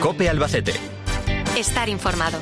COPE Albacete. Estar informado.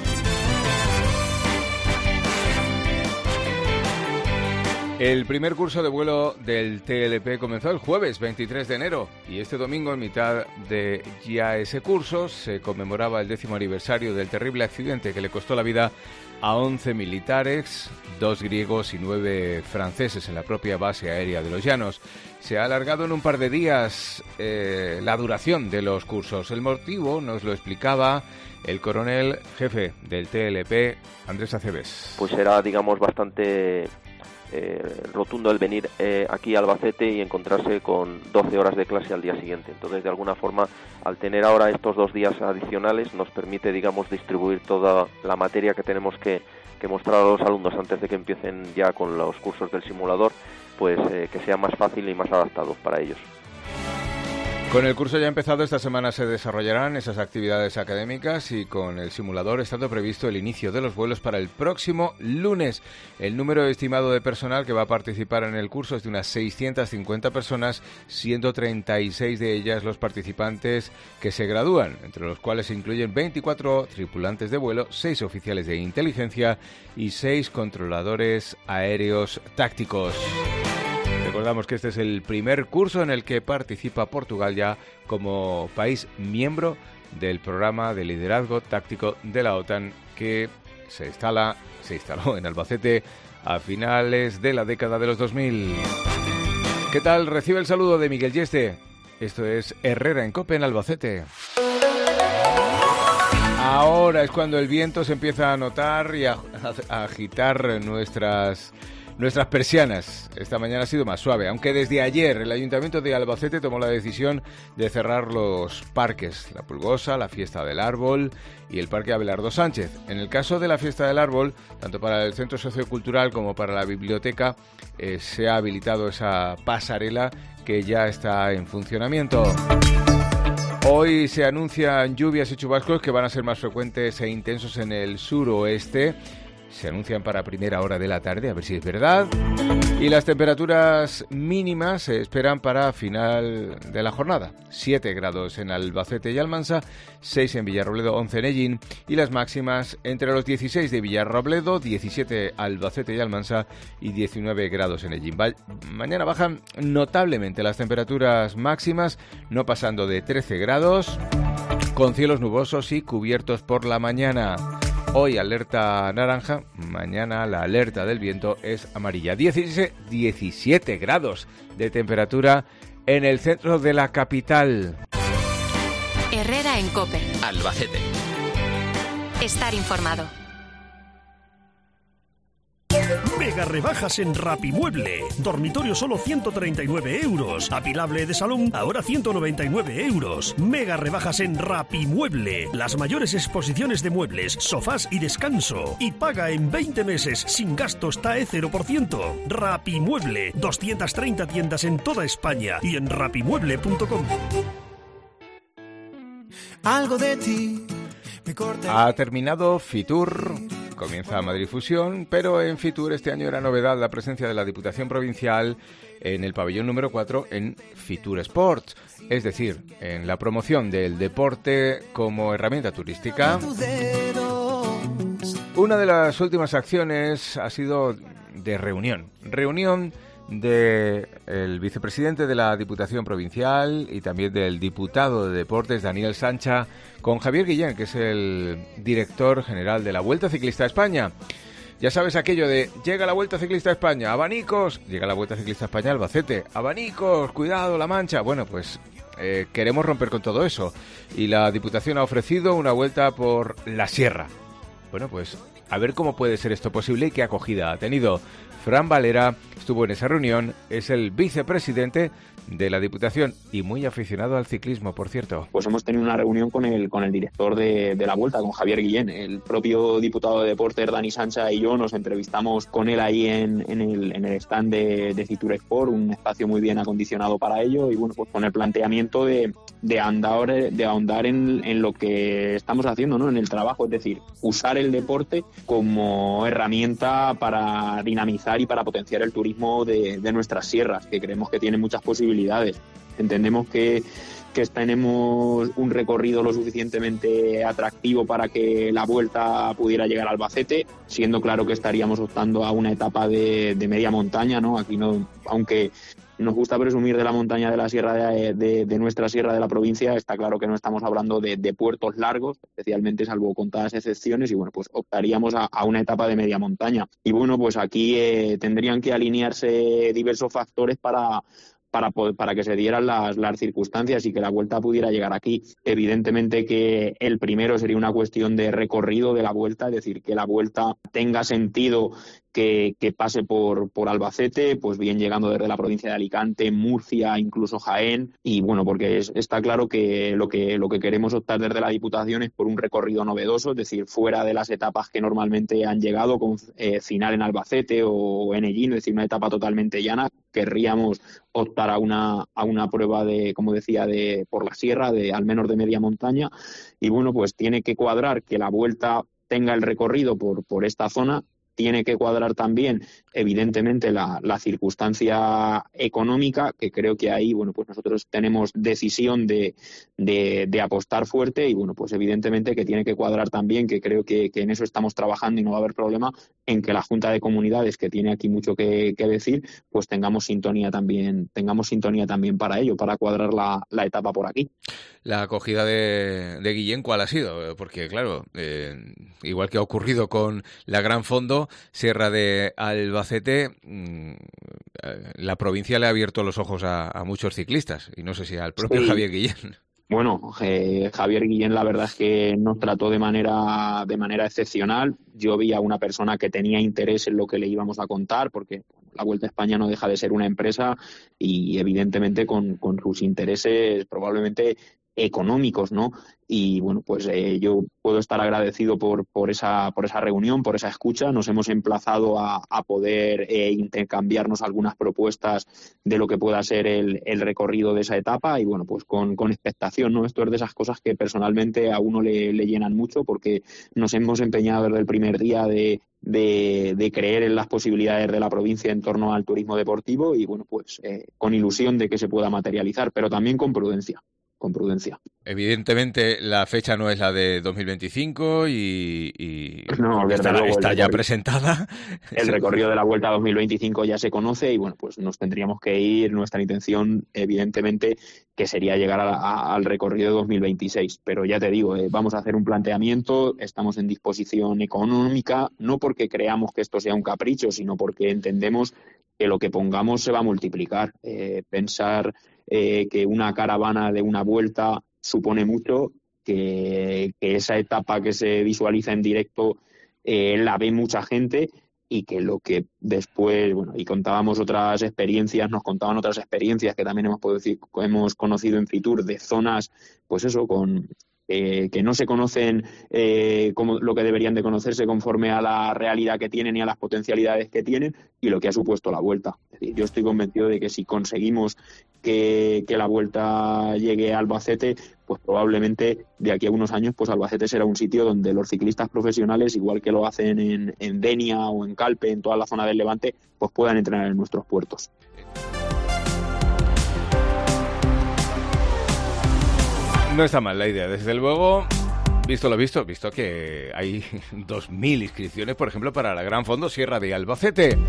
El primer curso de vuelo del TLP comenzó el jueves 23 de enero y este domingo, en mitad de ya ese curso, se conmemoraba el 10º aniversario del terrible accidente que le costó la vida a 11 militares, 2 griegos y 9 franceses en la propia base aérea de Los Llanos. Se ha alargado en un par de días la duración de los cursos. El motivo nos lo explicaba el coronel jefe del TLP, Andrés Acebes. Pues era, digamos, bastante rotundo el venir aquí a Albacete y encontrarse con 12 horas de clase al día siguiente. Entonces, de alguna forma, al tener ahora estos 2 días adicionales, nos permite, digamos, distribuir toda la materia que tenemos que mostrar a los alumnos antes de que empiecen ya con los cursos del simulador, pues que sea más fácil y más adaptado para ellos. Con el curso ya empezado, esta semana se desarrollarán esas actividades académicas y con el simulador estando previsto el inicio de los vuelos para el próximo lunes. El número estimado de personal que va a participar en el curso es de unas 650 personas, siendo 36 de ellas los participantes que se gradúan, entre los cuales se incluyen 24 tripulantes de vuelo, 6 oficiales de inteligencia y 6 controladores aéreos tácticos. Recordamos que este es el primer curso en el que participa Portugal ya como país miembro del programa de liderazgo táctico de la OTAN que se instaló en Albacete a finales de la década de los 2000. ¿Qué tal? Recibe el saludo de Miguel Yeste. Esto es Herrera en COPE en Albacete. Ahora es cuando el viento se empieza a notar y a agitar nuestras persianas. Esta mañana ha sido más suave, aunque desde ayer el Ayuntamiento de Albacete tomó la decisión de cerrar los parques, la Pulgosa, la Fiesta del Árbol y el Parque Abelardo Sánchez. En el caso de la Fiesta del Árbol, tanto para el Centro Sociocultural como para la biblioteca, se ha habilitado esa pasarela que ya está en funcionamiento. Hoy se anuncian lluvias y chubascos que van a ser más frecuentes e intensos en el suroeste. Se anuncian para primera hora de la tarde, a ver si es verdad. Y las temperaturas mínimas se esperan para final de la jornada. 7 grados en Albacete y Almansa, 6 en Villarrobledo, 11 en Ellín. Y las máximas entre los 16 de Villarrobledo, 17 Albacete y Almansa y 19 grados en Ellín. Mañana bajan notablemente las temperaturas máximas, no pasando de 13 grados, con cielos nubosos y cubiertos por la mañana. Hoy alerta naranja, mañana la alerta del viento es amarilla. 17 grados de temperatura en el centro de la capital. Herrera en COPE. Albacete. Estar informado. Mega rebajas en Rapimueble. Dormitorio solo 139 euros. Apilable de salón ahora 199 euros. Mega rebajas en Rapimueble. Las mayores exposiciones de muebles, sofás y descanso. Y paga en 20 meses sin gastos TAE 0%. Rapimueble. 230 tiendas en toda España y en rapimueble.com. Algo de ti. Ha terminado Fitur. Comienza Madrid Fusión, pero en Fitur este año era novedad la presencia de la Diputación Provincial en el pabellón número 4 en Fitur Sports, es decir, en la promoción del deporte como herramienta turística. Una de las últimas acciones ha sido de reunión del vicepresidente de la Diputación Provincial y también del diputado de Deportes, Daniel Sancha, con Javier Guillén, que es el director general de la Vuelta Ciclista a España. Ya sabes aquello de, llega la Vuelta Ciclista a España, abanicos, llega la Vuelta Ciclista a España Albacete, abanicos, cuidado, La Mancha. Bueno, pues queremos romper con todo eso y la Diputación ha ofrecido una vuelta por la Sierra. Bueno, pues a ver cómo puede ser esto posible y qué acogida ha tenido. Fran Valera estuvo en esa reunión, es el vicepresidente de la Diputación y muy aficionado al ciclismo, por cierto. Pues hemos tenido una reunión con el director de la Vuelta, con Javier Guillén. El propio diputado de Deportes, Dani Sancha, y yo nos entrevistamos con él ahí en el stand de Fitur Sport, un espacio muy bien acondicionado para ello, y bueno, pues con el planteamiento de ahondar en lo que estamos haciendo, ¿no? En el trabajo, es decir, usar el deporte como herramienta para dinamizar y para potenciar el turismo de nuestras sierras, que creemos que tiene muchas posibilidades. Entendemos que que tenemos un recorrido lo suficientemente atractivo para que la Vuelta pudiera llegar a Albacete, siendo claro que estaríamos optando a una etapa de media montaña, ¿no? Aquí no, aunque nos gusta presumir de la montaña de la sierra de nuestra sierra de la provincia, está claro que no estamos hablando de puertos largos, especialmente salvo contadas excepciones, y bueno, pues optaríamos a una etapa de media montaña. Y bueno, pues aquí tendrían que alinearse diversos factores para que se dieran las circunstancias y que la Vuelta pudiera llegar aquí. Evidentemente que el primero sería una cuestión de recorrido de la Vuelta, es decir, que la Vuelta tenga sentido que pase por Albacete, pues bien llegando desde la provincia de Alicante, Murcia, incluso Jaén, y bueno, porque está claro que lo que queremos optar desde la Diputación es por un recorrido novedoso, es decir, fuera de las etapas que normalmente han llegado, con final en Albacete o en Ellín, es decir, una etapa totalmente llana. Querríamos optar a una prueba de, como decía, por la sierra, al menos de media montaña, y bueno, pues tiene que cuadrar que la Vuelta tenga el recorrido por esta zona. Tiene que cuadrar también, evidentemente, la circunstancia económica, que creo que ahí, bueno, pues nosotros tenemos decisión de apostar fuerte, y bueno, pues evidentemente que tiene que cuadrar también, que creo que en eso estamos trabajando y no va a haber problema, en que la Junta de Comunidades, que tiene aquí mucho que decir, pues tengamos sintonía también para ello, para cuadrar la etapa por aquí. La acogida de Guillén, ¿cuál ha sido? Porque, claro, igual que ha ocurrido con la Gran Fondo, Sierra de Albacete, la provincia le ha abierto los ojos a muchos ciclistas, y no sé si al propio Javier Guillén. Bueno, Javier Guillén, la verdad es que nos trató de manera excepcional. Yo vi a una persona que tenía interés en lo que le íbamos a contar, porque la Vuelta a España no deja de ser una empresa, y evidentemente con sus intereses probablemente económicos, ¿no? Y bueno, pues yo puedo estar agradecido por esa reunión, por esa escucha. Nos hemos emplazado a poder intercambiarnos algunas propuestas de lo que pueda ser el recorrido de esa etapa, y bueno, pues con expectación, ¿no? Esto es de esas cosas que personalmente a uno le llenan mucho, porque nos hemos empeñado desde el primer día de creer en las posibilidades de la provincia en torno al turismo deportivo, y bueno, pues con ilusión de que se pueda materializar, pero también con prudencia. Evidentemente la fecha no es la de 2025 y no, está ya presentada. El recorrido de la Vuelta 2025 ya se conoce, y bueno, pues nos tendríamos que ir. Nuestra intención, evidentemente, que sería llegar al recorrido de 2026, pero ya te digo, vamos a hacer un planteamiento, estamos en disposición económica, no porque creamos que esto sea un capricho, sino porque entendemos que lo que pongamos se va a multiplicar. Pensar que una caravana de una Vuelta supone mucho, que esa etapa que se visualiza en directo la ve mucha gente, y que lo que después, bueno, y nos contaban otras experiencias que también hemos conocido en Fitur, de zonas, pues eso, que no se conocen como lo que deberían de conocerse conforme a la realidad que tienen y a las potencialidades que tienen, y lo que ha supuesto la Vuelta. Es decir, yo estoy convencido de que si conseguimos que la Vuelta llegue a Albacete, pues probablemente de aquí a unos años, pues Albacete será un sitio donde los ciclistas profesionales, igual que lo hacen en Denia o en Calpe, en toda la zona del Levante, pues puedan entrenar en nuestros puertos. No está mal la idea, desde luego. Visto lo visto que hay 2.000 inscripciones, por ejemplo, para la Gran Fondo Sierra de Albacete.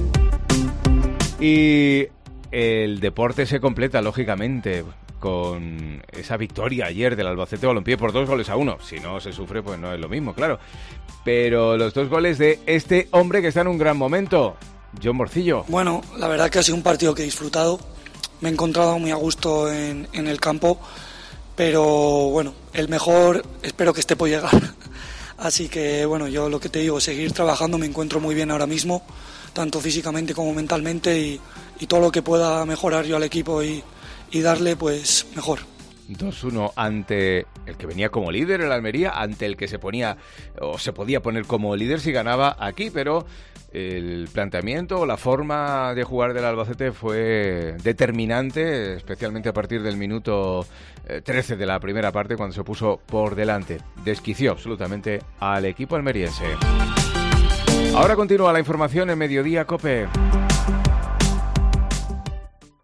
Y el deporte se completa, lógicamente, con esa victoria ayer del Albacete Balompié por 2-1. Si no se sufre, pues no es lo mismo, claro. Pero los 2 goles de este hombre que está en un gran momento, John Morcillo. Bueno, la verdad que ha sido un partido que he disfrutado. Me he encontrado muy a gusto en el campo. Pero bueno, el mejor espero que esté por llegar. Así que bueno, yo lo que te digo, seguir trabajando, me encuentro muy bien ahora mismo, tanto físicamente como mentalmente, y todo lo que pueda mejorar yo al equipo y darle, pues mejor. 2-1 ante el que venía como líder, el Almería, ante el que se ponía o se podía poner como líder si ganaba aquí, pero el planteamiento o la forma de jugar del Albacete fue determinante, especialmente a partir del minuto 13 de la primera parte, cuando se puso por delante. Desquició absolutamente al equipo almeriense. Ahora continúa la información en Mediodía COPE.